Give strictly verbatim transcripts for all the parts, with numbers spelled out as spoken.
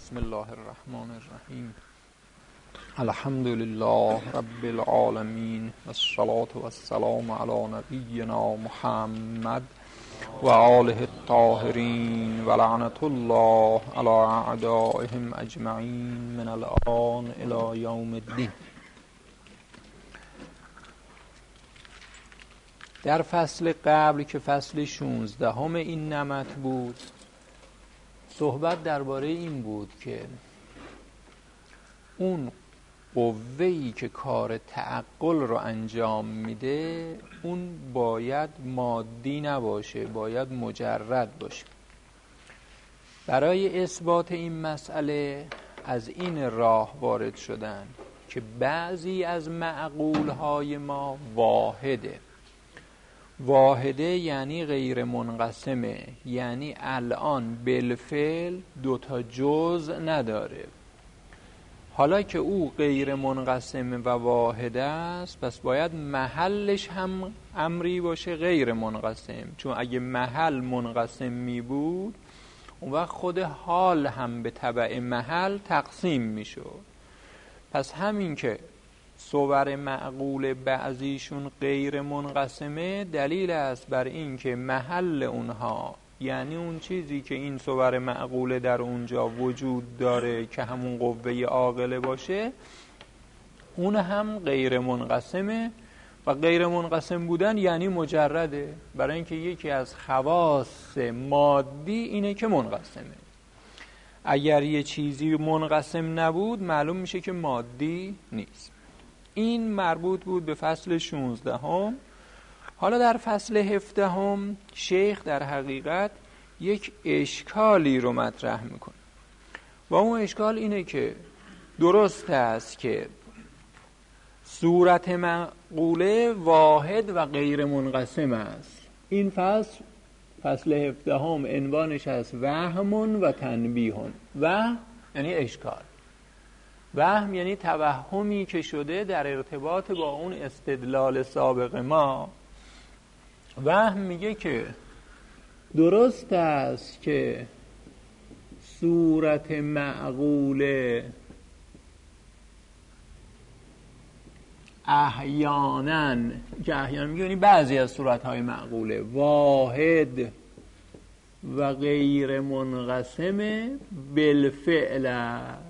بسم الله الرحمن الرحیم. الحمد لله رب العالمین والصلاة والسلام علی نبینا محمد و آله الطاهرین و لعنت الله علی اعدائهم اجمعین من الآن الی یوم الدین. در فصل قبل که فصل شانزدهم این نمط بود، صحبت درباره این بود که اون قوه‌ای که کار تعقل رو انجام میده اون باید مادی نباشه، باید مجرد باشه. برای اثبات این مسئله از این راه وارد شدن که بعضی از معقولهای ما واحده. واحده یعنی غیر منقسمه، یعنی الان بالفعل دوتا جزء نداره. حالا که او غیر منقسمه و واحده است، پس باید محلش هم امری باشه غیر منقسم، چون اگه محل منقسم می بود اون وقت خود حال هم به تبع محل تقسیم می شد. پس همین که صور معقول بعضیشون غیر منقسمه دلیل است بر این که محل اونها، یعنی اون چیزی که این صور معقوله در اونجا وجود داره که همون قوه عاقله باشه، اون هم غیر منقسمه. و غیر منقسم بودن یعنی مجرده، برای اینکه یکی از خواص مادی اینه که منقسمه. اگر یه چیزی منقسم نبود معلوم میشه که مادی نیست. این مربوط بود به فصل شانزدهم. حالا در فصل هفدهم شیخ در حقیقت یک اشکالی رو مطرح میکنه و اون اشکال اینه که درست است که صورت معقوله واحد و غیر منقسم است. این فصل فصل هفدهم عنوانش است وهم و تنبیه. وهم یعنی اشکال. وهم یعنی توهمی که شده در ارتباط با اون استدلال سابق ما. وهم میگه که درست است که صورت معقوله احیانا، که احیانا میگه یعنی بعضی از صورتهای معقوله واحد و غیر منقسم بالفعل است،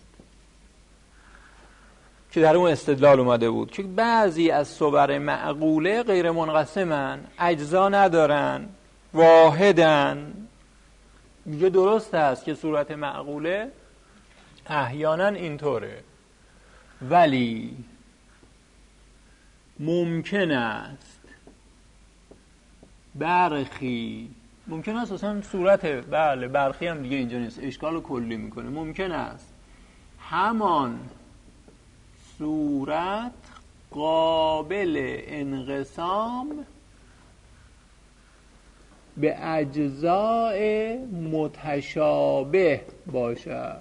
که در اون استدلال اومده بود که بعضی از صور معقوله غیر منقسمن، اجزا ندارن، واحدن. میگه درست است که صورت معقوله احیانا اینطوره، ولی ممکن است برخی، ممکن است اصلا صورت بله برخی هم دیگه اینجا نیست، اشکال کلی میکنه. ممکن است همان صورت قابل انقسام به اجزاء متشابه باشد.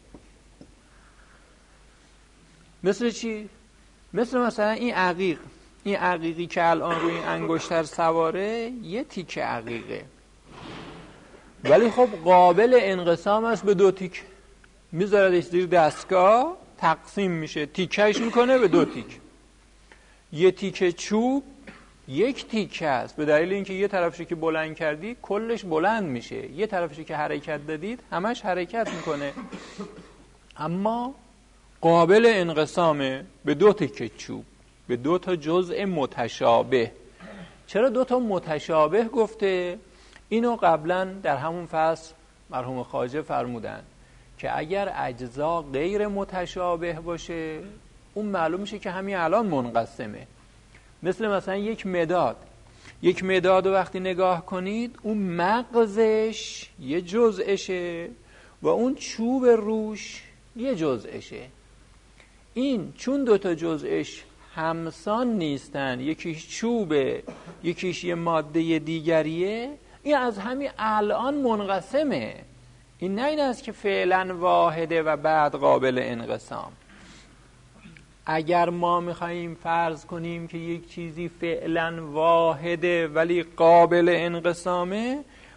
مثل چی؟ مثل مثلا این عقیق. این عقیقی که الان روی این انگشتر سواره یه تیکه عقیقه، ولی خب قابل انقسام است به دو تیکه. میذاردش زیر دستگاه، تقسیم میشه، تیکهش میکنه به دو تیکه. یه تیکه چوب یک تیکه است، به دلیل اینکه یه طرفشو که بلند کردی کلش بلند میشه، یه طرفشو که حرکت دادید همش حرکت میکنه. اما قابل انقسامه به دو تیکه چوب، به دو تا جزء متشابه. چرا دو تا متشابه گفته؟ اینو قبلا در همون فصل مرحوم خواجه فرمودن که اگر اجزا غیر متشابه باشه اون معلوم میشه که همین الان منقسمه. مثل مثلا یک مداد. یک مداد رو وقتی نگاه کنید اون مغزش یه جزءشه و اون چوب روش یه جزءشه. این چون دوتا جزءش همسان نیستن، یکیش چوبه یکیش یه ماده دیگریه، این از همین الان منقسمه. این نه این است که فعلا واحده و بعد قابل انقسام. اگر ما میخواییم فرض کنیم که یک چیزی فعلا واحده ولی قابل انقسامه،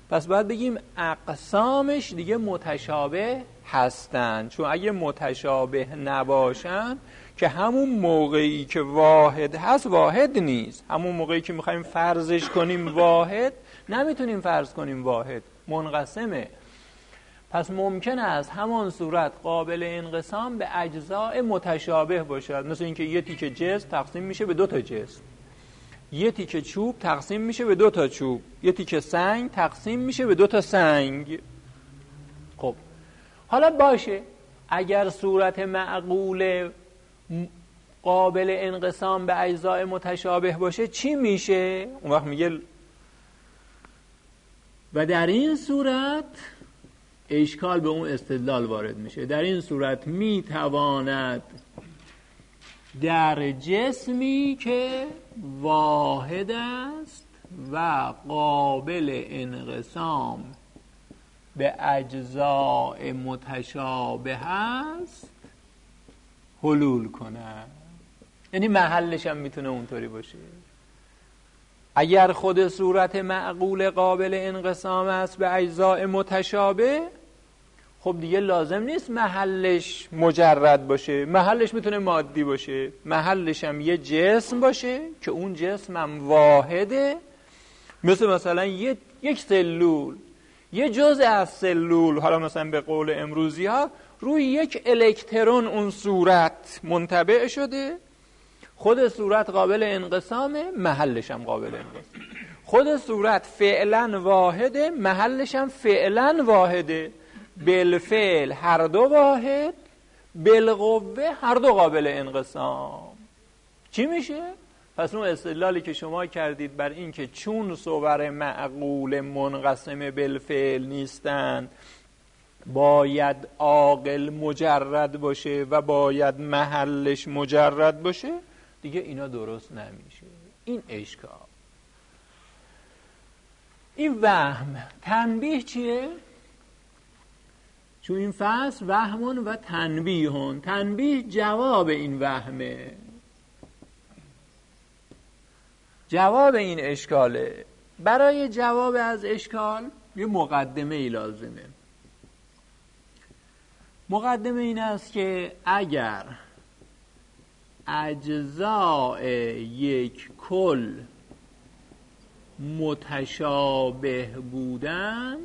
پس باید بگیم اقسامش دیگه متشابه هستن، چون اگه متشابه نباشن که همون موقعی که واحد هست واحد نیست، همون موقعی که میخوایم فرضش کنیم واحد نمیتونیم فرض کنیم واحد، منقسمه. پس ممکن است همان صورت قابل انقسام به اجزاء متشابه باشد، مثل اینکه یه تیکه جسم تقسیم میشه به دو تا جسم، یه تیکه چوب تقسیم میشه به دو تا چوب، یه تیکه سنگ تقسیم میشه به دو تا سنگ. خب حالا باشه، اگر صورت معقول قابل انقسام به اجزاء متشابه باشه چی میشه؟ اون وقت میگه و در این صورت اشکال به اون استدلال وارد میشه. در این صورت میتواند در جسمی که واحد است و قابل انقسام به اجزاء متشابه است حلول کنه. یعنی محلش هم میتونه اونطوری باشه. اگر خود صورت معقول قابل انقسام است به اجزاء متشابه، خب دیگه لازم نیست محلش مجرد باشه، محلش میتونه مادی باشه، محلش هم یه جسم باشه که اون جسم هم واحده، مثل مثلا یه، یک سلول، یه جزء از سلول، حالا مثلا به قول امروزی ها روی یک الکترون اون صورت منطبع شده، خود صورت قابل انقسامه، محلش هم قابل انقسام. خود صورت فعلا واحده، محلش هم فعلا واحده، بالفعل هر دو واحد، بالقوه هر دو قابل انقسام. چی میشه؟ پس اون استدلالی که شما کردید بر این که چون صور معقول منقسم بالفعل نیستن باید عاقل مجرد باشه و باید محلش مجرد باشه، دیگه اینا درست نمیشه. این اشکال، این وهم. تنبیه چیه؟ چون این فصل وهمون و تنبیهون. تنبیه جواب این وهمه، جواب این اشکاله. برای جواب از اشکال یه مقدمه ای لازمه. مقدمه این است که اگر اجزاء یک کل متشابه بودند،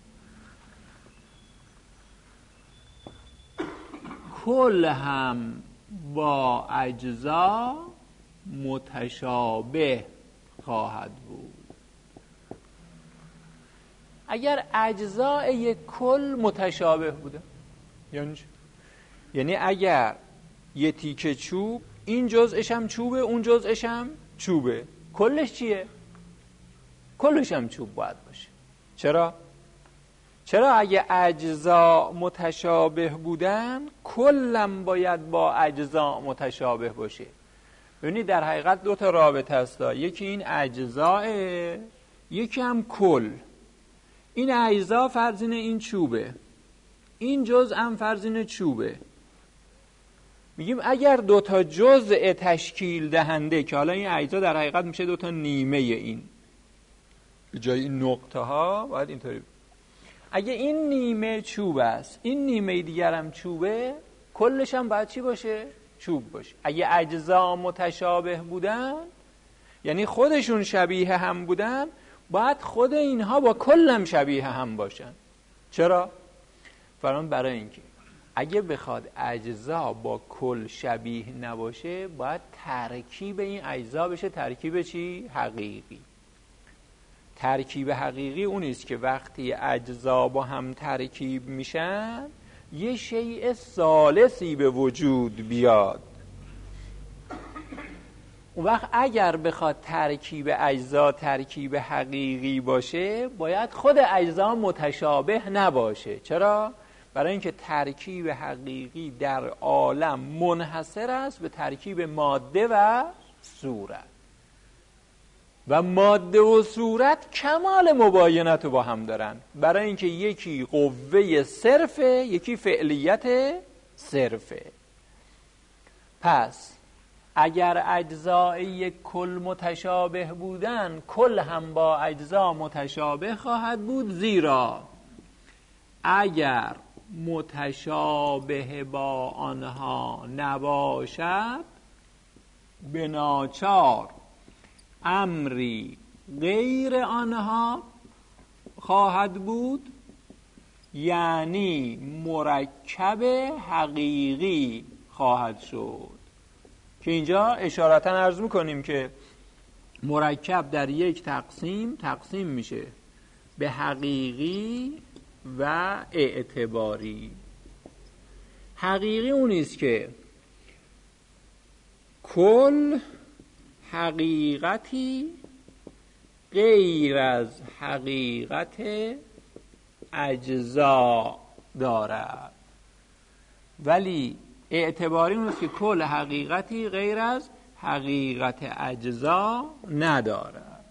کل هم با اجزا متشابه خواهد بود. اگر اجزاء یک کل متشابه بوده یعنی چی؟ یعنی اگر یه تیکه چوب این جزءش هم چوبه اون جزءش هم چوبه، کلش چیه؟ کلش هم چوب باید باشه. چرا؟ چرا اگه اجزا متشابه بودن کلم باید با اجزا متشابه باشه؟ ببینید در حقیقت دو تا رابطه هست، یکی این اجزاه، یکی هم کل. این اجزا فرض اینه این چوبه، این جزء هم فرض اینه چوبه. میگیم اگر دو تا جزء تشکیل دهنده، که حالا این اجزا در حقیقت میشه دو تا نیمه، این به جای این نقطه ها باید اینطوری، اگه این نیمه چوب است این نیمه دیگر هم چوبه، کلش هم باید چی باشه؟ چوب باشه. اگه اجزا متشابه بودن یعنی خودشون شبیه هم بودن، باید خود اینها با کلم شبیه هم باشن. چرا؟ فرمان برای اینکه اگه بخواد اجزا با کل شبیه نباشه باید ترکیب این اجزا بشه ترکیب چی؟ حقیقی. ترکیب حقیقی اون است که وقتی اجزا با هم ترکیب میشن یه شیء ثالثی به وجود بیاد. اون وقت اگر بخواد ترکیب اجزا ترکیب حقیقی باشه باید خود اجزا متشابه نباشه. چرا؟ برای اینکه ترکیب حقیقی در عالم منحصر است به ترکیب ماده و صورت، و ماده و صورت کمال مباینت رو با هم دارن، برای اینکه یکی قوه صرفه یکی فعلیت صرفه. پس اگر اجزای یک کل متشابه بودن، کل هم با اجزا متشابه خواهد بود، زیرا اگر متشابه با آنها نباشد به ناچار امری غیر آنها خواهد بود، یعنی مرکب حقیقی خواهد شد. که اینجا اشارتا عرض میکنیم که مرکب در یک تقسیم تقسیم میشه به حقیقی و اعتباری. حقیقی اونیست که کل حقیقتی غیر از حقیقت اجزا دارد، ولی اعتباری اونیست که کل حقیقتی غیر از حقیقت اجزا ندارد.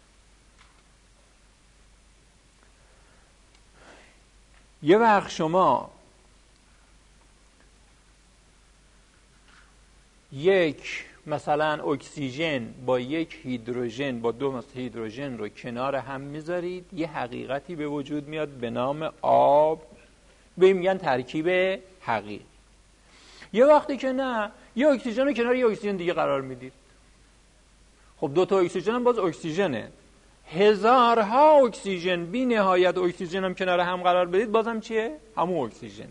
یه وقت شما یک مثلا اکسیژن با یک هیدروژن با دو هیدروژن رو کنار هم میذارید، یه حقیقتی به وجود میاد به نام آب، به این میگن ترکیب حقیقی. یه وقتی که نه، یه اکسیژن رو کنار یه اکسیژن دیگه قرار میدید، خب دو تا اکسیژن هم باز اکسیژنه، هزارها اکسیژن بی نهایت اکسیژن هم کنار هم قرار بدید بازم چیه؟ همون اکسیژنه.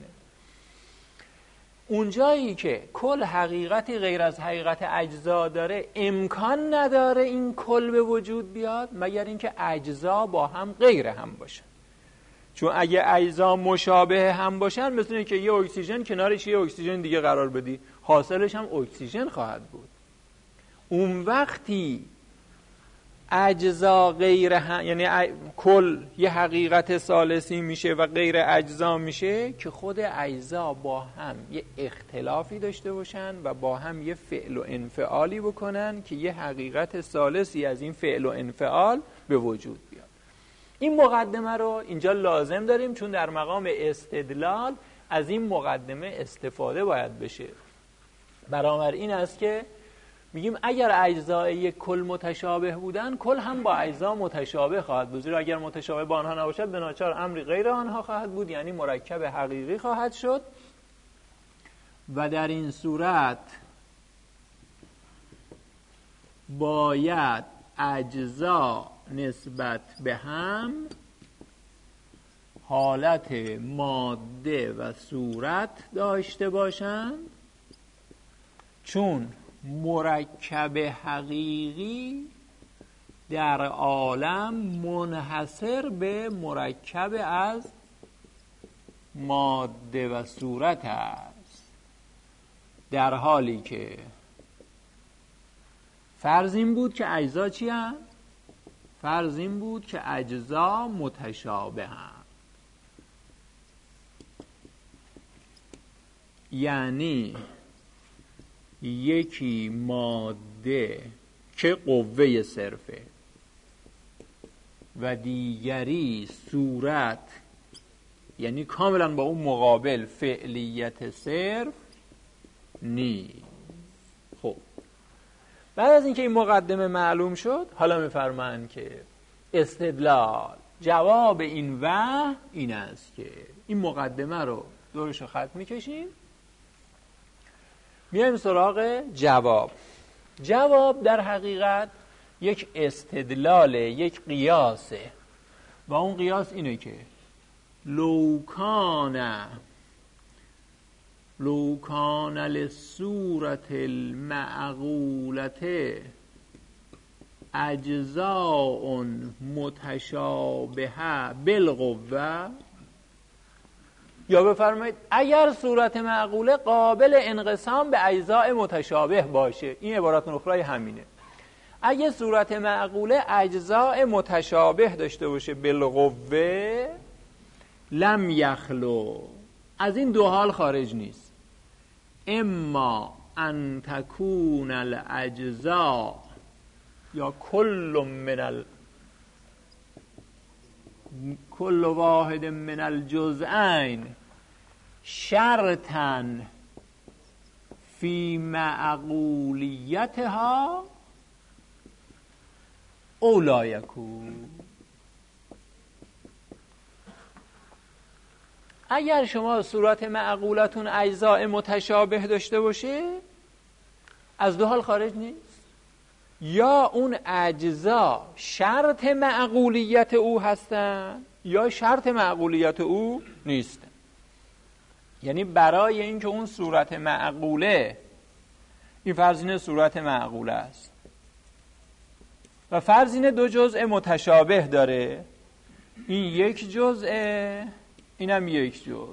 اونجایی که کل حقیقتی غیر از حقیقت اجزا داره، امکان نداره این کل به وجود بیاد مگر اینکه اجزا با هم غیر هم باشن. چون اگه اجزا مشابه هم باشن، مثل اینکه یه اکسیژن کنارش یه اکسیژن دیگه قرار بدی، حاصلش هم اکسیژن خواهد بود. اون وقتی اجزا غیر هم، یعنی ا... کل یه حقیقت ثالثی میشه و غیر اجزا میشه که خود اجزا با هم یه اختلافی داشته باشن و با هم یه فعل و انفعالی بکنن که یه حقیقت ثالثی از این فعل و انفعال به وجود بیاد. این مقدمه رو اینجا لازم داریم، چون در مقام استدلال از این مقدمه استفاده باید بشه. برابر این است که میگیم اگر اجزای یک کل متشابه بودن، کل هم با اجزا متشابه خواهد بود، زیرا اگر متشابه با آنها نباشد به ناچار امری غیر آنها خواهد بود، یعنی مرکب حقیقی خواهد شد. و در این صورت باید اجزا نسبت به هم حالت ماده و صورت داشته باشند، چون مرکب حقیقی در عالم منحصر به مرکب از ماده و صورت است، در حالی که فرض این بود که اجزا چی هست؟ فرض این بود که اجزا متشابه هست، یعنی یکی ماده که قوه صرفه و دیگری صورت، یعنی کاملا با اون مقابل فعلیت صرف نیست. خب بعد از اینکه این مقدمه معلوم شد، حالا میفرمایند که استدلال جواب این وحی این است که این مقدمه رو دورش رو خط میکشیم، میایم سراغ جواب. جواب در حقیقت یک استدلال، یک قیاسه، و اون قیاس اینه که لوکان لوکان للصورت المعقولت اجزاء متشابهه بالقوه، یا بفرمایید اگر صورت معقوله قابل انقسام به اجزاء متشابه باشه، این عبارت اخرای همینه، اگه صورت معقوله اجزاء متشابه داشته باشه بالقوه، لم یخلو، از این دو حال خارج نیست، اما ان تکون الاجزاء یا کل من ال کل واحد من الجزئین شرطا فی معقولیتها او لا یکون. اگر شما صورت معقولتون اجزاء متشابه داشته باشه، از دو حال خارج نیست. یا اون اجزا شرط معقولیت او هستن یا شرط معقولیت او نیستن. یعنی برای اینکه اون صورت معقوله، این فرض اینه صورت معقوله است و فرض اینه دو جزء متشابه داره، این یک جزء، اینم یک جزء،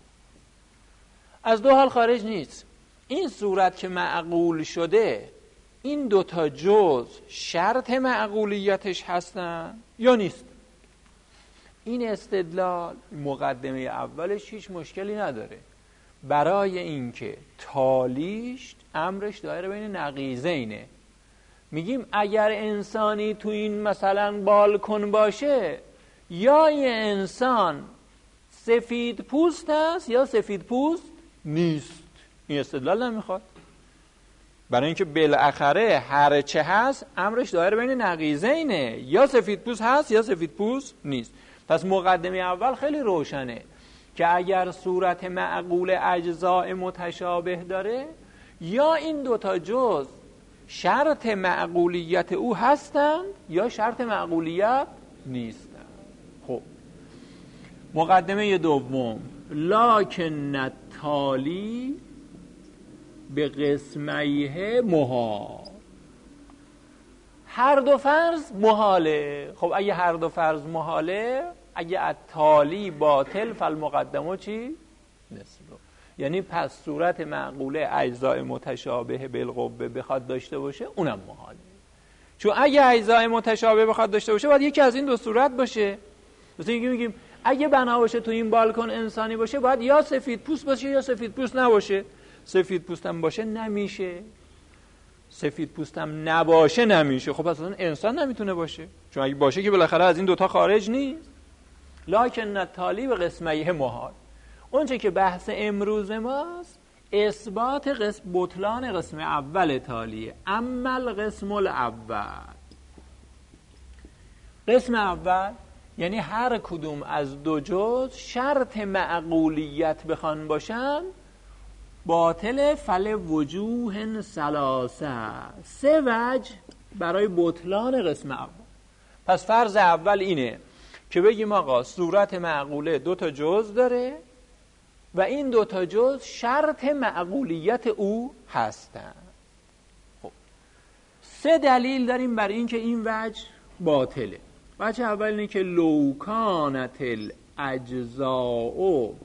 از دو حال خارج نیست. این صورت که معقول شده، این دوتا جزء شرط معقولیتش هستن یا نیست. این استدلال مقدمه اولش هیچ مشکلی نداره. برای اینکه تالیش امرش دایره بین نقیضینه. میگیم اگر انسانی تو این مثلا بالکن باشه، یا این انسان سفید پوست هست یا سفید پوست نیست. این استدلال نمیخواد، برای اینکه بالاخره هر چه هست امرش دایره بین نقیضینه، یا سفید پوست هست یا سفید پوست نیست. پس مقدمه اول خیلی روشنه که اگر صورت معقول اجزاء متشابه داره، یا این دوتا جز شرط معقولیت او هستند یا شرط معقولیت نیستند. خب مقدمه دوم، لکن التالی به قسمیه محال. هر دو فرض محاله. خب اگه هر دو فرض محاله، اگه التالی باطل فالمقدمه چی؟ نصفه. یعنی پس صورت معقوله اجزاء متشابه بالقوه بخواد داشته باشه، اونم محاله. چون اگه اجزاء متشابه بخواد داشته باشه باید یکی از این دو صورت باشه. مثلا اینکه میگیم اگه بنا باشه تو این بالکن انسانی باشه، باید یا سفید پوست باشه یا سفید پوست نباشه. سفید پوستم باشه نمیشه، سفید پوستم نباشه نمیشه. خب اصلا انسان نمیتونه باشه، چون اگه باشه که بالاخره از این دوتا خارج نیست. لکن التالی به قسمیه محال. اون چه که بحث امروز ماست اثبات قسم بطلان قسم اول تالیه. اما القسم الاول، قسم اول یعنی هر کدوم از دو جز شرط معقولیت بخوان باشن باطل، فل وجوه ثلاثه، سه وجه برای بطلان قسم اول. پس فرض اول اینه که بگیم آقا صورت معقوله دو تا جز داره و این دو تا جز شرط معقولیت او هستن. خب سه دلیل داریم برای اینکه این وجه باطله. وجه اول اینه که لو کانت الاجزاء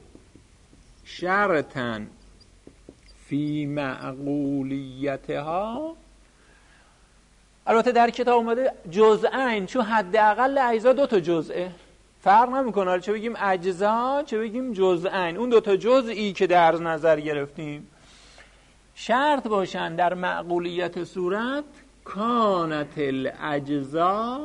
شرطا فی معقولیتها. البته در کتاب اومده جزئین، چون حداقل اجزا دو تا جزئه، فرق نمیکنه چه بگیم اجزا چه بگیم جزئین. اون دو تا جزئی که در نظر گرفتیم شرط باشن در معقولیت صورت کانت الاجزا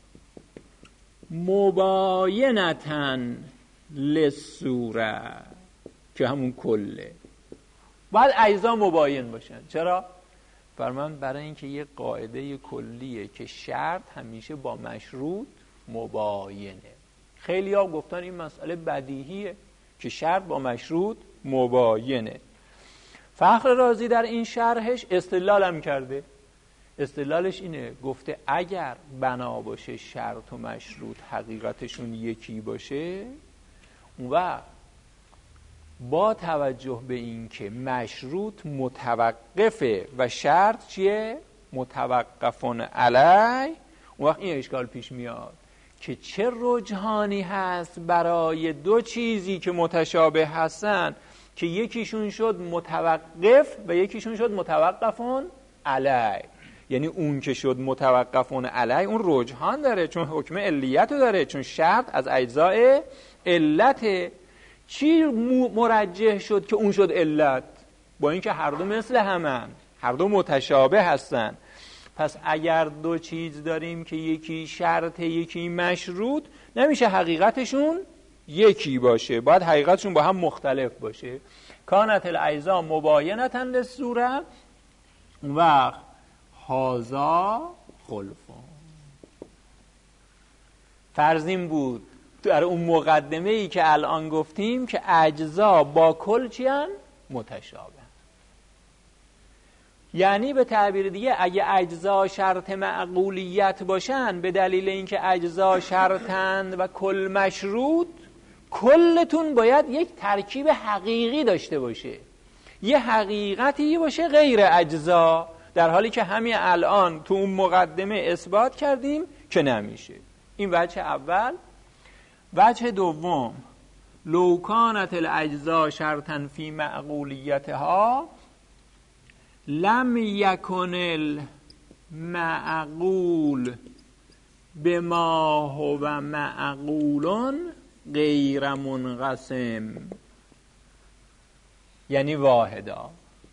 مباینتا للصوره، که همون کله. باید اجزا مباین باشن. چرا؟ فرمان برای اینکه یه قاعده کلیه که شرط همیشه با مشروط مباینه. خیلی ها گفتن این مسئله بدیهیه که شرط با مشروط مباینه. فخر رازی در این شرحش استدلال هم کرده. استدلالش اینه، گفته اگر بنا باشه شرط و مشروط حقیقتشون یکی باشه، اون وقت با توجه به این که مشروط متوقفه و شرط چیه؟ متوقفون علی، اون وقت این اشکال پیش میاد که چه رجحانی هست برای دو چیزی که متشابه هستن که یکیشون شد متوقف و یکیشون شد متوقفون علی. یعنی اون که شد متوقفون علی اون رجحان داره، چون حکم علیت رو داره، چون شرط از اجزای علته. چی مرجح شد که اون شد علت؟ با اینکه هر دو مثل همن، هر دو متشابه هستن. پس اگر دو چیز داریم که یکی شرط یکی مشروط، نمیشه حقیقتشون یکی باشه، باید حقیقتشون با هم مختلف باشه. کانت الاجزاء مباینتا للصوره و هذا خلفون. فرض این بود در اون مقدمه ای که الان گفتیم که اجزا با کل چیان؟ متشابه. یعنی به تعبیر دیگه اگه اجزا شرط معقولیت باشن به دلیل اینکه اجزا شرطند و کل مشروط، کلتون باید یک ترکیب حقیقی داشته باشه، یه حقیقتی باشه غیر اجزا، در حالی که همین الان تو اون مقدمه اثبات کردیم که نمیشه. این وجه اول. وجه دوم، لو کانت الاجزاء شرطا فی معقولیتها لم یکن المعقول بما هو معقول غیر منقسم، یعنی واحدا.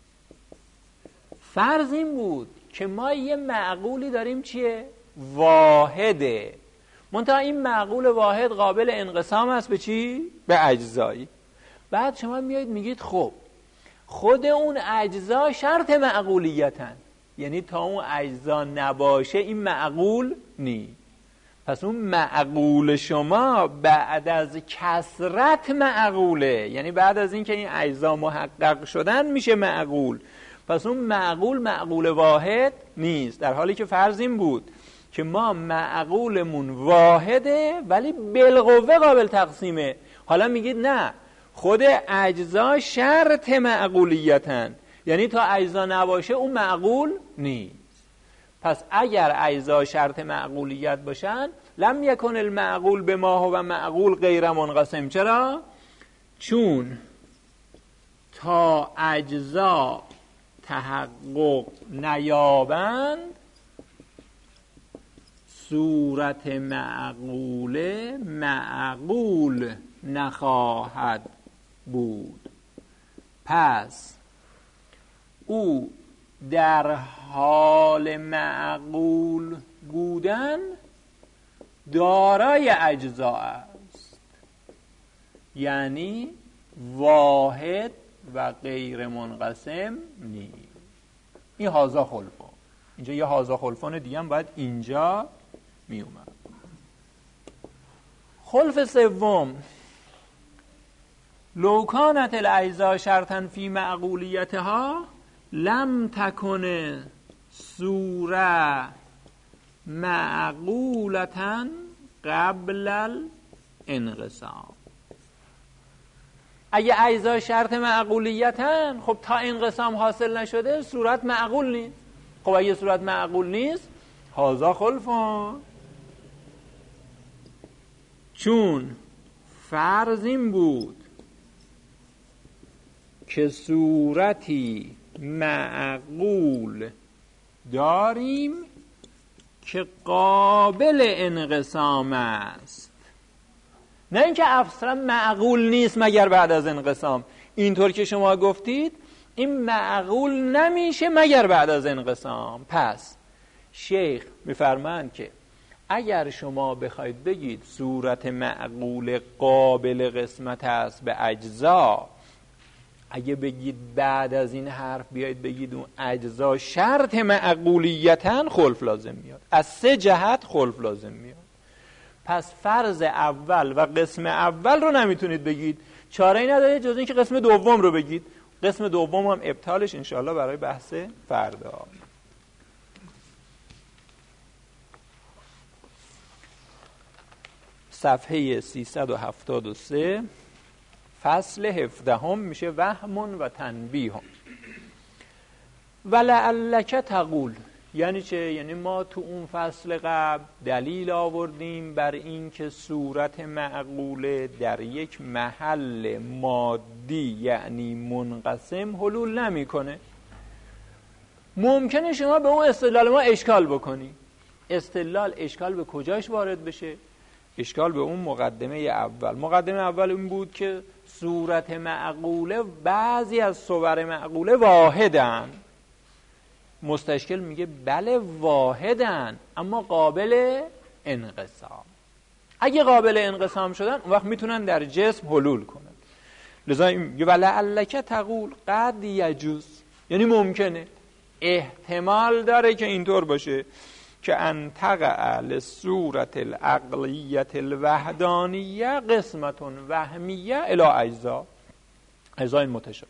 فرض این بود که ما یه معقولی داریم چیه؟ واحده، منتها این معقول واحد قابل انقسام است به چی؟ به اجزایی. بعد شما میایید میگید خب خود اون اجزا شرط معقولیتن، یعنی تا اون اجزا نباشه این معقول نی. پس اون معقول شما بعد از کثرت معقوله، یعنی بعد از این که این اجزا محقق شدن میشه معقول. پس اون معقول معقول واحد نیست، در حالی که فرض این بود که ما معقولمون واحده ولی بالقوه قابل تقسیمه. حالا میگید نه، خود اجزا شرط معقولیتن، یعنی تا اجزا نباشه اون معقول نیست. پس اگر اجزا شرط معقولیت باشن لم یکن المعقول بما هو معقول غیر منقسم. چرا؟ چون تا اجزا تحقق نیابند صورت معقوله معقول نخواهد بود. پس او در حال معقول بودن دارای اجزا است، یعنی واحد و غیر منقسم نیست. این هازا خلفون. اینجا یه هازا خلفون دیگه هم باید اینجا می اومد. خلف سوم، لو کانت الاجزاء شرطا فی معقولیتها لم تکن صوره معقولتا قبل الانقسام. اگه اجزا شرط معقولیتن، خب تا انقسام حاصل نشده صورت معقول نیست. خب اگه صورت معقول نیست هازا خلفون. چون فرض این بود که صورتی معقول داریم که قابل انقسام است، نه اینکه اصلا معقول نیست مگر بعد از انقسام. اینطور که شما گفتید این معقول نمیشه مگر بعد از انقسام. پس شیخ میفرمایند که اگر شما بخواید بگید صورت معقول قابل قسمت است به اجزا، اگه بگید بعد از این حرف بیایید بگید اون اجزا شرط معقولیتن، خلف لازم میاد. از سه جهت خلف لازم میاد. پس فرض اول و قسم اول رو نمیتونید بگید، چاره‌ای ندارید جز این که قسم دوم رو بگید. قسم دوم هم ابطالش انشاءالله برای بحث فردا. صفحه سیصد و هفتاد و سه فصل هفدهم میشه وهم و تنبیه. ولعلک تقول، یعنی چه؟ یعنی ما تو اون فصل قبل دلیل آوردیم بر این که صورت معقوله در یک محل مادی یعنی منقسم حلول نمیکنه. ممکنه شما به اون استدلال ما اشکال بکنی. استدلال اشکال به کجاش وارد بشه؟ اشکال به اون مقدمه اول. مقدمه اول این بود که صورت معقوله بعضی از صور معقوله واحدن. مستشکل میگه بله واحدن اما قابل انقسام. اگه قابل انقسام شدن اون وقت میتونن در جسم حلول کنن. لذا میگه ولعلک تقول قد یجوز، یعنی ممکنه، احتمال داره که اینطور باشه که ان تقع لصورت العقلیت الوحدانیه قسمت وهمیه الی اجزا، اجزای متشابه.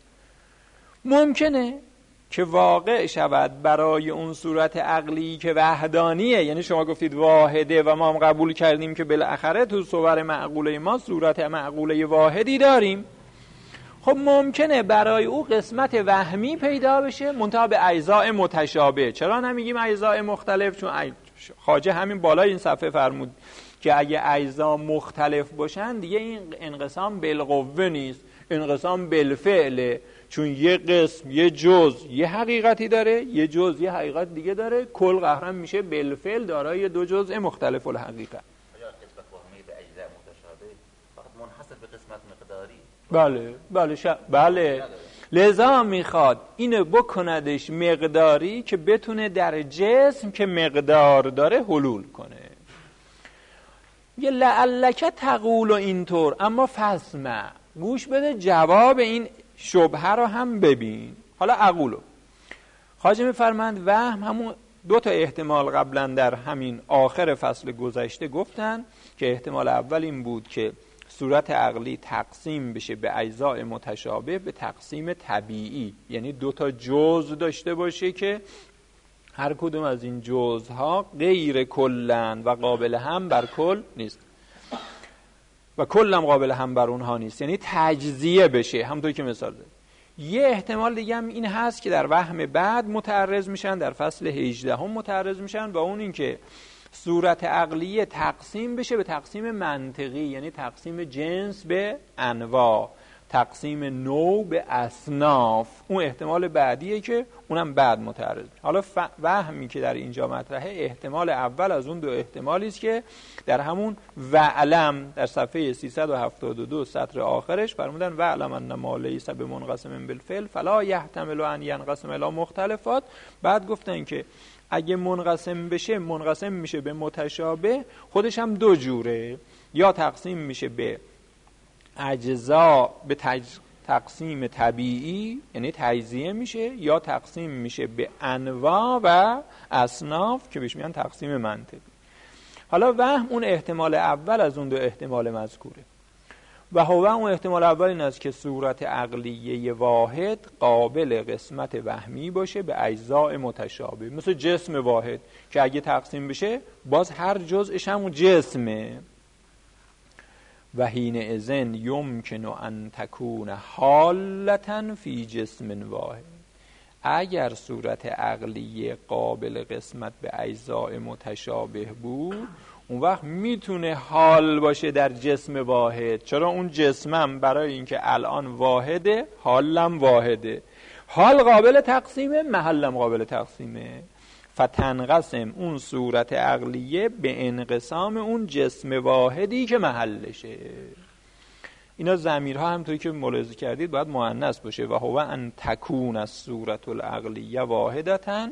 ممکنه که واقع شود برای اون صورت عقلی که وحدانیه، یعنی شما گفتید واحده و ما هم قبول کردیم که بالاخره تو صور معقوله ما صورت معقوله واحدی داریم، خب ممکنه برای او قسمت وهمی پیدا بشه منتها به اجزاء متشابه. چرا نمیگیم اجزاء مختلف؟ چون خواجه همین بالای این صفحه فرمود که اگه اجزا مختلف باشن دیگه این انقسام بالقوه نیست، انقسام بالفعله، چون یه قسم یه جز یه حقیقتی داره، یه جز یه حقیقت دیگه داره، کل قهرم میشه بالفعل دارای دو جزء مختلف الحقیقت. آیا قسمت وهمی به اجزاء متشابه فقط منحصر به قسمت مقداری؟ بله بله ش... بله لذا میخواد اینو بکندش مقداری که بتونه در جسم که مقدار داره حلول کنه. یه لعلک تقول اینطور، اما فسمع، گوش بده جواب این شبهه رو هم ببین. حالا اقولو خواجه میفرمند وهم همون دو تا احتمال قبلا در همین آخر فصل گذشته گفتن که احتمال اول این بود که صورت عقلی تقسیم بشه به اجزاء متشابه به تقسیم طبیعی، یعنی دو تا جزء داشته باشه که هر کدوم از این جزءها غیر کلن و قابل هم بر کل نیست و کلم قابل هم بر اونها نیست، یعنی تجزیه بشه همونطور که مثال زد. یه احتمال دیگه هم این هست که در وهم بعد متعرض میشن، در فصل هجده هم متعرض میشن، و اون این که صورت عقلیه تقسیم بشه به تقسیم منطقی، یعنی تقسیم جنس به انواع، تقسیم نوع به اصناف. اون احتمال بعدیه که اونم بعد متعرض میشه. حالا وهمی که در اینجا مطرحه احتمال اول از اون دو احتمالی است که در همون وعلم در صفحه سیصد و هفتاد و دو سطر آخرش فرمودن وعلم ان ما لیس بمنقسم بالفعل فلا یحتمل ان ینقسم الی مختلفات. بعد گفتن که اگه منقسم بشه منقسم میشه به متشابه، خودش هم دو جوره، یا تقسیم میشه به اجزا به تج... تقسیم طبیعی یعنی تجزیه میشه، یا تقسیم میشه به انواع و اصناف که بهش میگن تقسیم منطقی. حالا وهم اون احتمال اول از اون دو احتمال مذکوره و هو اون احتمال اول این است که صورت عقلیه واحد قابل قسمت وهمی باشه به اجزاء متشابه، مثل جسم واحد که اگه تقسیم بشه باز هر جزءش هم جسمه. و حین اذن یمکن ان تکون حالتا فی جسم واحد، اگر صورت عقلیه قابل قسمت به اجزاء متشابه بود اون وقت میتونه حال باشه در جسم واحد. چرا؟ اون جسمم برای اینکه الان واحده، حالم واحده، حال قابل تقسیمه، محلم قابل تقسیمه. فتنقسم اون صورت عقلیه به انقسام اون جسم واحدی که محلشه. اینا ضمیرها همونطوری که ملاحظه کردید باید مؤنث باشه. و هو ان تکون الصورت العقلیه واحدتاً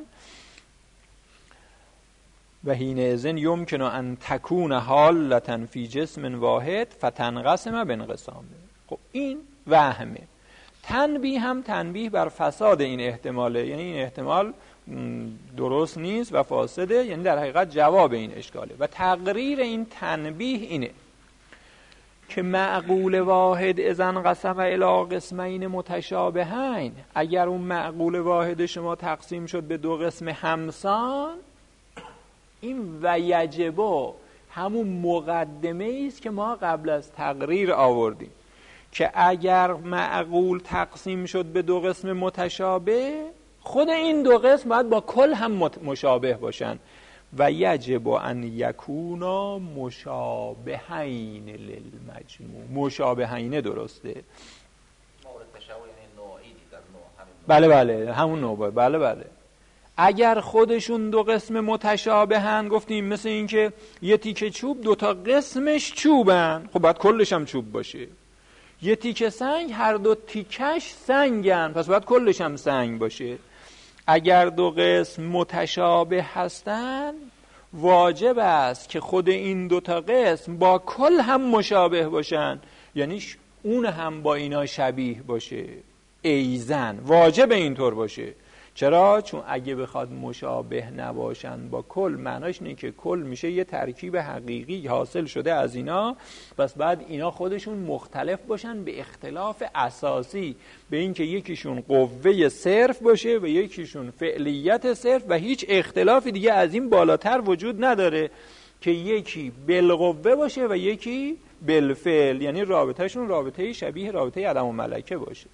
و حین اذن یمکن ان تکون حالتا فی جسم واحد فتنقسم بانقسامه. خب این وهمه. تنبیه هم تنبیه بر فساد این احتماله، یعنی این احتمال درست نیست و فاسده، یعنی در حقیقت جواب این اشکاله. و تقریر این تنبیه اینه که معقول واحد اذا انقسم الی قسمین متشابهین، اگر اون معقول واحد شما تقسیم شد به دو قسم همسان، این و یجبو همون مقدمه است که ما قبل از تقریر آوردیم که اگر معقول تقسیم شد به دو قسم متشابه، خود این دو قسم باید با کل هم مشابه باشن. و یجب ان یکونا مشابهین للمجموع. مشابهین درسته. مورد تشابه یعنی نوعی در نوع همین. بله بله همون نوع. بله بله. اگر خودشون دو قسم متشابهن، گفتیم مثل این که یه تیکه چوب دو تا قسمش چوبن، خب باید کلش هم چوب باشه. یه تیکه سنگ هر دو تیکش سنگن، پس باید کلش هم سنگ باشه. اگر دو قسم متشابه هستن واجب است که خود این دوتا قسم با کل هم مشابه باشن، یعنی اون هم با اینا شبیه باشه. ایزن واجب اینطور باشه. چرا؟ چون اگه بخواد مشابه نباشن با کل، معناش اینه که کل میشه یه ترکیب حقیقی حاصل شده از اینا، پس بعد اینا خودشون مختلف باشن به اختلاف اساسی، به این که یکیشون قوه صرف باشه و یکیشون فعلیت صرف و هیچ اختلافی دیگه از این بالاتر وجود نداره که یکی بالقوه باشه و یکی بالفعل، یعنی رابطهشون رابطه شبیه رابطه عدم و ملکه باشه.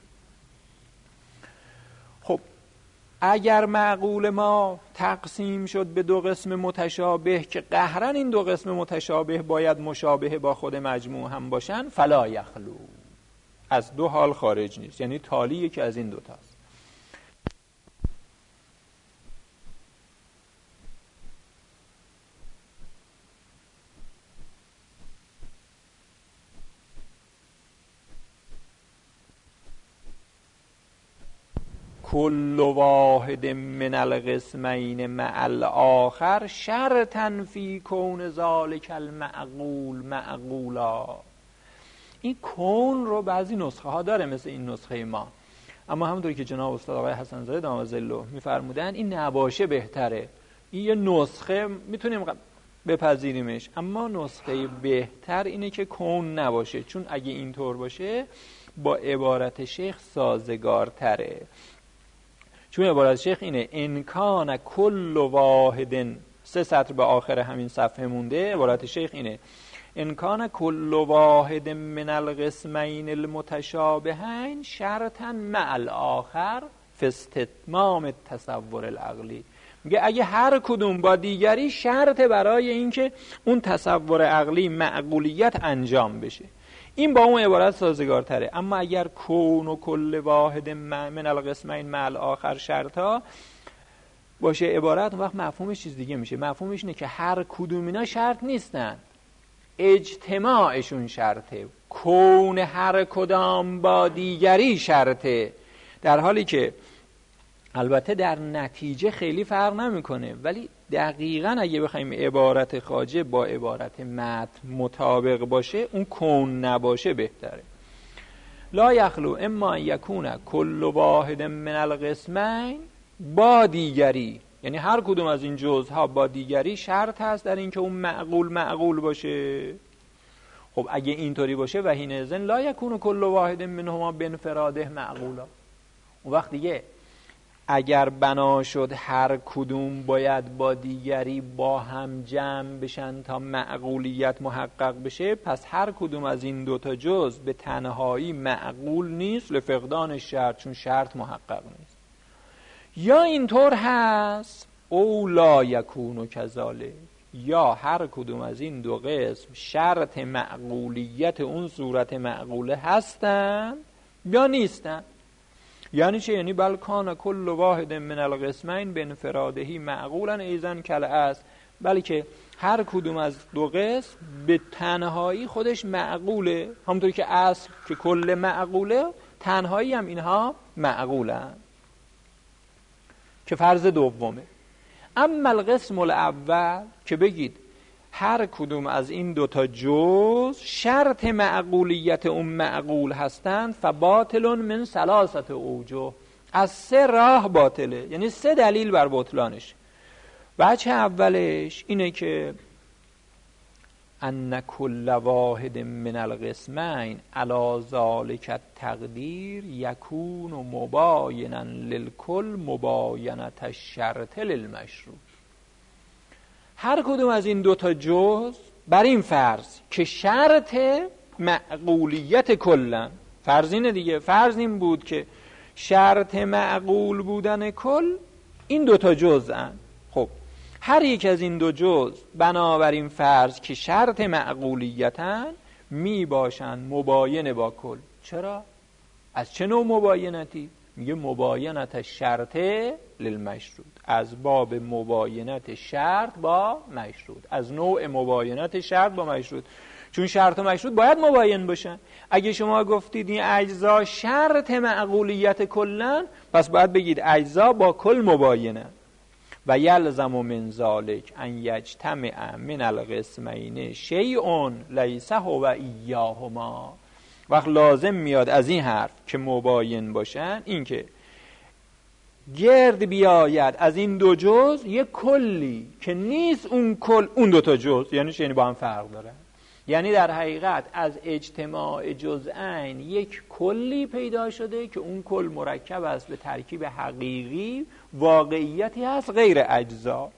خب اگر معقول ما تقسیم شد به دو قسم متشابه که قهرن این دو قسم متشابه باید مشابه با خود مجموع هم باشن، فلا یخلو، از دو حال خارج نیست، یعنی تالی یکی از این دوتاست. کل واحد من القسمین مع الاخر شرطا فی کون ذالک المعقول معقولا. این کون رو بعضی نسخه ها داره مثل این نسخه ما، اما همونطوری که جناب استاد آقای حسن زاده دام ظله میفرمودن این نباشه بهتره. این یه نسخه میتونیم بپذیریمش، اما نسخه بهتر اینه که کون نباشه، چون اگه اینطور باشه با عبارت شیخ سازگارتره. چون عبارت شیخ اینه انکان کل واحد، سه سطر به آخر همین صفحه مونده، عبارت شیخ اینه انکان کل واحد من القسمین المتشابهین شرطا مع الاخر فی استتمام التصور العقلی. میگه اگه هر کدوم با دیگری شرط برای اینکه اون تصور عقلی معقولیت انجام بشه، این با اون عبارت سازگارتره. اما اگر کون و کل واحد من القسمین مع الاخر شرطا باشه عبارت، اون وقت مفهومش چیز دیگه میشه. مفهومش اینه که هر کدوم اینا شرط نیستن، اجتماعشون شرطه، کون هر کدام با دیگری شرطه، در حالی که البته در نتیجه خیلی فرق نمیکنه، ولی دقیقاً اگه بخوایم عبارت خواجه با عبارت متن مطابق باشه، اون کون نباشه بهتره. لا یخلو اما یکون کل واحد من القسمین با دیگری، یعنی هر کدوم از این جزها با دیگری شرط هست در این که اون معقول معقول باشه. خب اگه اینطوری باشه و حینئذ لا یکون کل واحد منهما بانفراده معقولا، اون وقت دیگه اگر بنا شد هر کدوم باید با دیگری با هم جمع بشن تا معقولیت محقق بشه، پس هر کدوم از این دوتا جز به تنهایی معقول نیست لفقدان شرط، چون شرط محقق نیست. یا اینطور هست او لا یکون کذالک، یا هر کدوم از این دو قسم شرط معقولیت اون صورت معقوله هستن یا نیستن. یعنی چه؟ یعنی بل کان کل واحد من القسمین بانفرادهی معقولا ایزن کل است، بلکه هر کدوم از دو قسم به تنهایی خودش معقوله، همونطوری که اصل که کل معقوله تنهایی هم اینها معقولن، که فرض دومه. اما القسم الاول که بگید هر کدوم از این دوتا جز شرط معقولیت اون معقول هستند، فباطل من ثلاثه اوجه، از سه راه باطله، یعنی سه دلیل بر بطلانش. وجه اولش اینه که ان کل واحد من القسمین علی ذلک التقدیر یکون مباینا للکل مباینة الشرط للمشروط. هر کدوم از این دوتا جز بر این فرض که شرط معقولیت کلن، فرض اینه دیگه، فرض این بود که شرط معقول بودن کل این دوتا جز'ن. خب هر یک از این دو جز بنابراین فرض که شرط معقولیتن می باشن مباین با کل. چرا؟ از چه نوع مباینتی؟ میگه مباینت شرط للمشروط، از باب مباینت شرط با مشروط، از نوع مباینت شرط با مشروط، چون شرط و مشروط باید مباین باشن. اگه شما گفتید این اجزا شرط معقولیت کلن، پس باید بگید اجزا با کل مباینن. و یلزم من ذلک ان یجتمع من القسمین شیء لیس هو ایاهما. وقت لازم میاد از این حرف که مباین باشن این که گرد بیاید از این دو جز یک کلی که نیست اون کل اون دو تا جز، یعنی یعنی با هم فرق دارن. یعنی در حقیقت از اجتماع جزئین یک کلی پیدا شده که اون کل مرکب است به ترکیب حقیقی، واقعیتی هست غیر اجزا.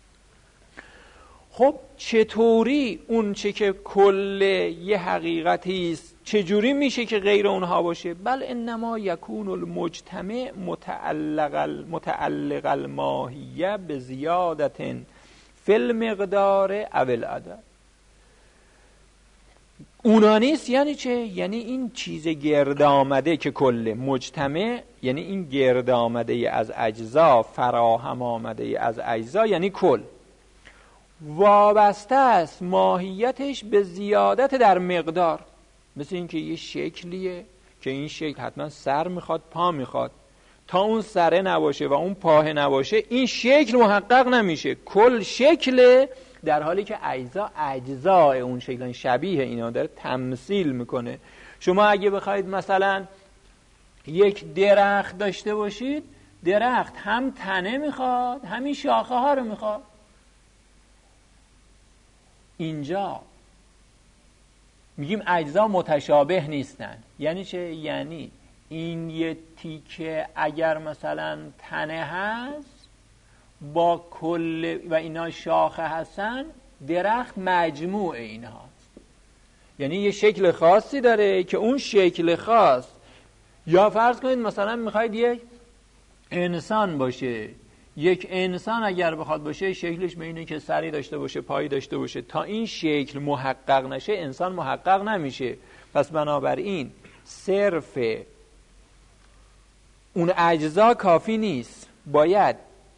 خب چطوری اون چه که کل یه حقیقتی است چجوری میشه که غیر اونها باشه؟ بل انما یکون المجتمع متعلق متعلق الماهیه به زیادت فی المقدار او العدد. اونا نیست یعنی چه؟ یعنی این چیز گرد آمده که کل مجتمع، یعنی این گرد آمده از اجزا، فراهم آمده از اجزا، یعنی کل وابسته است ماهیتش به زیادت در مقدار. مثل اینکه یه شکلیه که این شکل حتما سر میخواد پا میخواد، تا اون سره نباشه و اون پاه نباشه این شکل محقق نمیشه. کل شکله در حالی که اجزا اجزاء اون شکل شبیه اینا داره تمثیل میکنه. شما اگه بخواید مثلا یک درخت داشته باشید، درخت هم تنه میخواد همین شاخه ها رو میخواد. اینجا میگیم اجزا متشابه نیستن. یعنی چه؟ یعنی این یه تیکه اگر مثلا تنه هست با کل و اینا شاخه هستن، درخت مجموع اینهاست. یعنی یه شکل خاصی داره که اون شکل خاص، یا فرض کنید مثلا میخواید یک انسان باشه، یک انسان اگر بخواد باشه شکلش به اینه که سری داشته باشه پایی داشته باشه. تا این شکل محقق نشه انسان محقق نمیشه. پس بنابراین صرف اون اجزا کافی نیست، باید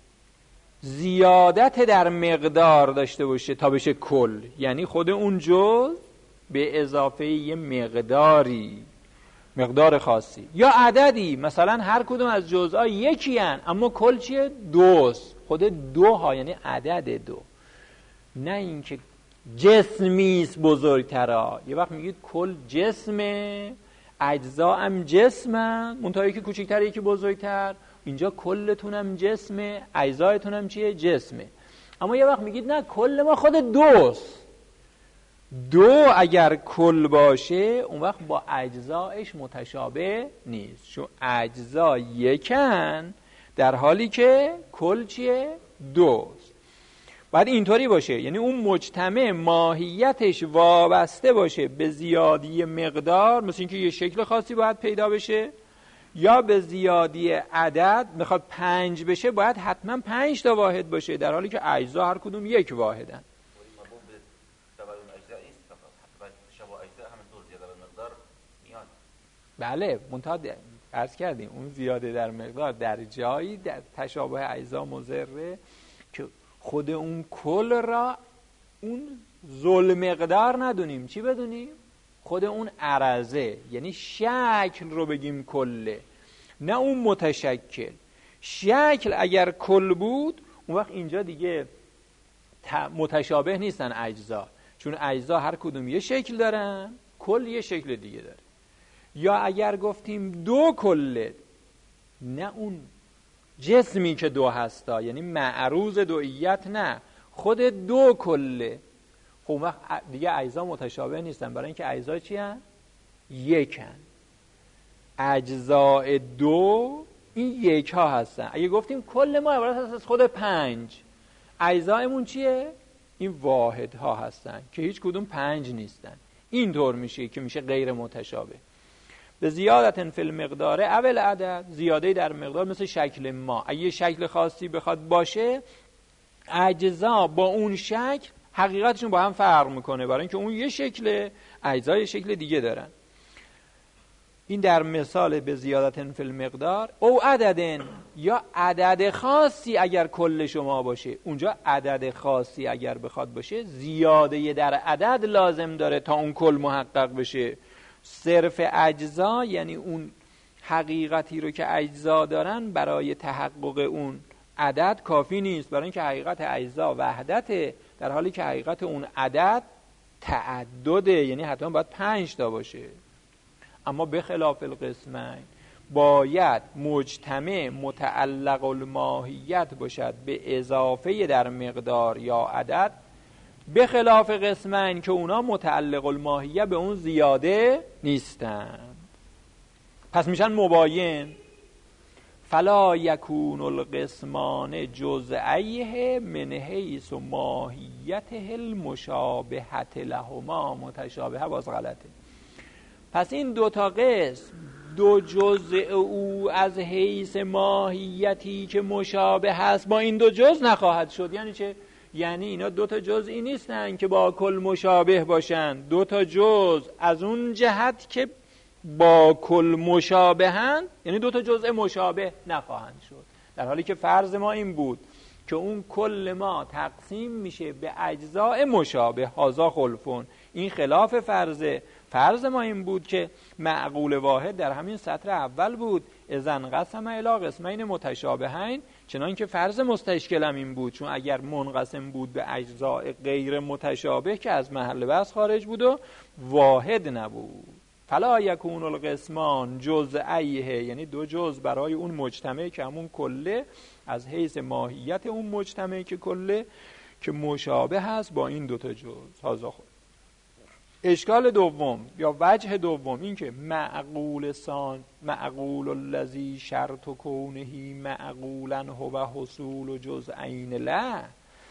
زیادت در مقدار داشته باشه تا بشه کل. یعنی خود اون جز به اضافه یه مقداری، مقدار خاصی یا عددی، مثلا هر کدوم از جزءا یکی هن اما کل چیه؟ دوست. خود دو ها یعنی عدد دو، نه اینکه جسمیست بزرگترا. یه وقت میگید کل جسمه، اجزا هم جسمن، منتها یکی کوچکتر یکی بزرگتر. اینجا کلتون هم جسمه، اجزایتون هم چیه؟ جسمه. اما یه وقت میگید نه کل ما خود دوست. دو اگر کل باشه اون وقت با اجزایش متشابه نیست، چون اجزا یکن در حالی که کل چیه؟ دوست. باید اینطوری باشه، یعنی اون مجتمع ماهیتش وابسته باشه به زیادی مقدار، مثل اینکه یه شکل خاصی باید پیدا بشه، یا به زیادی عدد. میخواد پنج بشه باید حتما پنج تا واحد باشه، در حالی که اجزا هر کدوم یک واحدن. بله، منتها عرض کردیم اون زیاده در مقدار در جایی در تشابه اجزا مضره که خود اون کل را اون ذل مقدار ندونیم. چی بدونیم؟ خود اون عرضه، یعنی شکل رو بگیم کله، نه اون متشکل. شکل اگر کل بود اون وقت اینجا دیگه متشابه نیستن اجزا، چون اجزا هر کدوم یه شکل دارن، کل یه شکل دیگه داره. یا اگر گفتیم دو کله، نه اون جسمی که دو هستا، یعنی معروض دوئیت، نه خود دو کله. خب وقت دیگه اجزا متشابه نیستن، برای اینکه اجزا چی هن؟ یکن. اجزاء دو این یک ها هستن. اگه گفتیم کل ما عبارت هست از خود پنج، اجزایمون چیه؟ این واحد ها هستن که هیچ کدوم پنج نیستن. این طور میشه که میشه غیر متشابه. به زیادت فی المقدار اول عدد، زیاده در مقدار. مثل شکل ما، اگه شکل خاصی بخواد باشه اجزا با اون شکل حقیقتشون با هم فرق میکنه، برای اینکه اون یه شکل، اجزا یه شکل دیگه دارن. این در مثال به زیادت فی المقدار او عددن، یا عدد خاصی اگر کل شما باشه. اونجا عدد خاصی اگر بخواد باشه زیاده در عدد لازم داره تا اون کل محقق بشه. صرف اجزا یعنی اون حقیقتی رو که اجزا دارن برای تحقق اون عدد کافی نیست، برای اینکه حقیقت اجزا وحدته، در حالی که حقیقت اون عدد تعدده، یعنی حتما باید پنج تا باشه. اما به خلاف القسمین باید مجتمع متعلق الماهیت باشد به اضافه در مقدار یا عدد، به خلاف قسمین که اونا متعلق الماهیت به اون زیاده نیستند. پس میشن مباین. فلا یکون القسمان جزئیه من حیث ماهیته المشابهت لهما متشابهه، باز غلطه. پس این دو تا قسم دو جزء او از حیث ماهیتی که مشابه هست با این دو جزء نخواهد شد. یعنی چه؟ یعنی اینا دو تا جزئی نیستن که با کل مشابه باشن، دو تا جزء از اون جهت که با کل مشابهند، یعنی دو تا جزء مشابه نخواهند شد. در حالی که فرض ما این بود که اون کل ما تقسیم میشه به اجزاء مشابه، هازا خلفون. این خلاف فرضه. فرض ما این بود که معقول واحد در همین سطر اول بود، اذن قسم الی قسمین متشابهین، چنان که فرض مستشکلم این بود، چون اگر منقسم بود به اجزاء غیر متشابه که از محل بحث خارج بود و واحد نبود. فلا یکون القسمان جزئیه، یعنی دو جزء برای اون مجتمع که همون کله، از حیث ماهیت اون مجتمع که کله که مشابه هست با این دو تا جزء. هازا خود اشکال دوم یا وجه دوم این که معقول سان معقول الذی شرط کونه معقولا هو حصول و جزئین لا،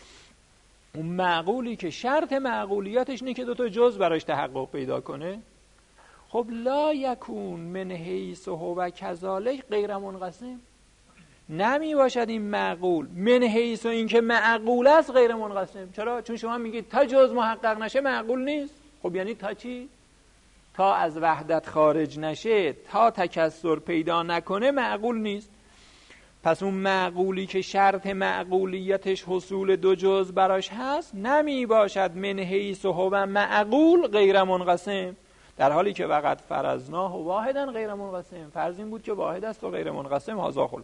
اون معقولی که شرط معقولیتش اینه که دو تا جزء براش تحقق پیدا کنه. خب لا یکون من حیث هو کذالک غیر منقسم، نمی باشد این معقول من حیث این که معقول است غیر منقسم. چرا؟ چون شما میگید تا جزء محقق نشه معقول نیست. خب یعنی تا چی؟ تا از وحدت خارج نشه، تا تکسر پیدا نکنه معقول نیست. پس اون معقولی که شرط معقولیتش حصول دو جزء براش هست نمی باشد من حیث هو معقول غیر منقسم، در حالی که وقت فرضناه و واحدا غیر منقسم، فرض این بود که واحد است و غیر منقسم. هازا خلف.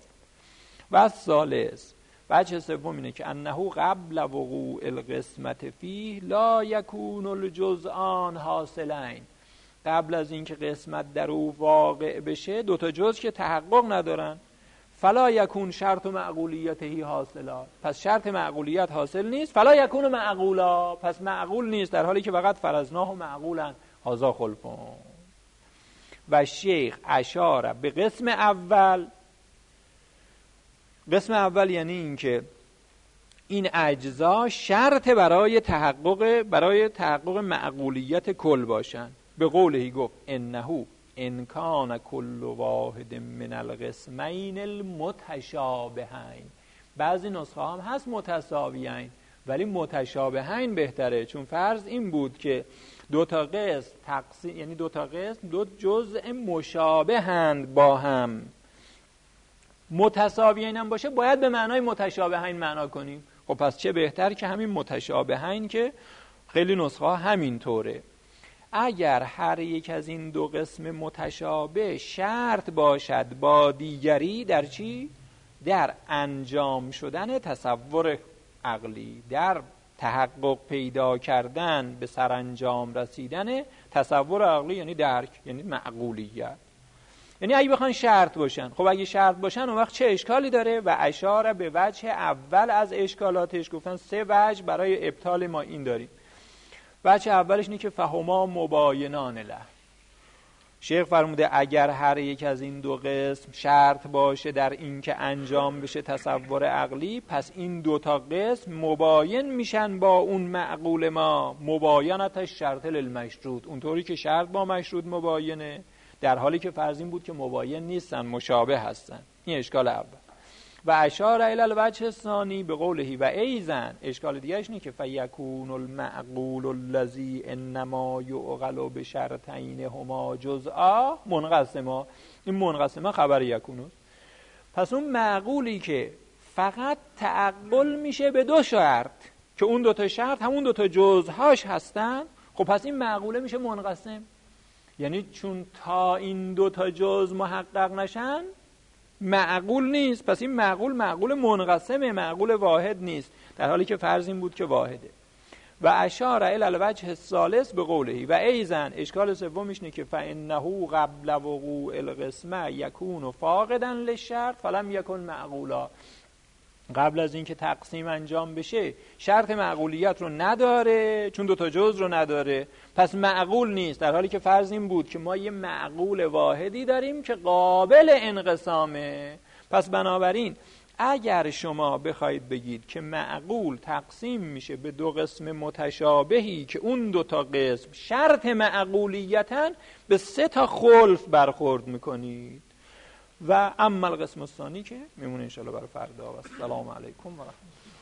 و ثالث وجه سوم اینه که انه قبل وقوع القسمت فیه لا یکون الجزءان حاصلین، قبل از اینکه قسمت در او واقع بشه دو تا جزء که تحقق ندارن. فلا یکون شرط معقولیته حاصلا، پس شرط معقولیت حاصل نیست. فلا یکون معقولا، پس معقول نیست، در حالی که فقط فرضناه و معقولن. هازا خلفون. و شیخ اشاره به قسم اول. قسم اول یعنی این که این اجزا شرط برای تحقق برای تحقق معقولیت کل باشن. به قولهی گفت انه ان کان کل واحد من القسمین المتشابهین. بعضی نسخه هم هست متساویین، ولی متشابهین بهتره، چون فرض این بود که دو تا قسم تقسیم، یعنی دو تا قسم دو جزء مشابهند با هم. متساویین هم باشه باید به معنای متشابهین معنا کنیم. خب پس چه بهتر که همین متشابهین که خیلی نسخه ها همین طوره. اگر هر یک از این دو قسم متشابه شرط باشد با دیگری در چی؟ در انجام شدن تصور عقلی، در تحقق پیدا کردن به سرانجام رسیدن تصور عقلی، یعنی درک، یعنی معقولیت. یعنی اگه بخوان شرط باشن، خب اگه شرط باشن اون وقت چه اشکالی داره؟ و اشاره به وجه اول از اشکالاتش، گفتن سه وجه برای ابطال ما این داریم. وجه اولش اینه که فهما مباینان له. شیخ فرموده اگر هر یک از این دو قسم شرط باشه در این که انجام بشه تصور عقلی، پس این دو تا قسم مباین میشن با اون معقول ما. مباینتش شرط للمشروط، اونطوری که شرط با مشروط مباینه، در حالی که فرض این بود که مباین نیستن، مشابه هستن. این اشکال اول. و اشاره الی الوجه الثانی به قوله و ایزن. اشکال دیگه‌اش اینه که فیکون المعقول الذی انما یعقل بشرطین هما جزءا منقسما. این منقسما خبر یکونو. پس اون معقولی که فقط تعقل میشه به دو شرط که اون دو تا شرط همون دو تا جزءهاش هستن، خب پس این معقوله میشه منقسم. یعنی چون تا این دو تا جزء محقق نشن معقول نیست، پس این معقول معقول منقسمه، معقول واحد نیست، در حالی که فرض این بود که واحده. و اشار الی الوجه الثالث به قوله و ایزن اشکال سومش اینه که فانه قبل وقوع القسمه یکون فاقدا للشرط فلم یکن معقولا، قبل از اینکه تقسیم انجام بشه شرط معقولیت رو نداره، چون دو تا جزء رو نداره، پس معقول نیست، در حالی که فرض این بود که ما یه معقول واحدی داریم که قابل انقسامه. پس بنابراین اگر شما بخواید بگید که معقول تقسیم میشه به دو قسم متشابهی که اون دو تا قسم شرط معقولیتن، به سه تا خلف برخورد میکنید. و اما القسم الثانی که میمونه انشاءالله برای فردا. و السلام علیکم و رحمت الله.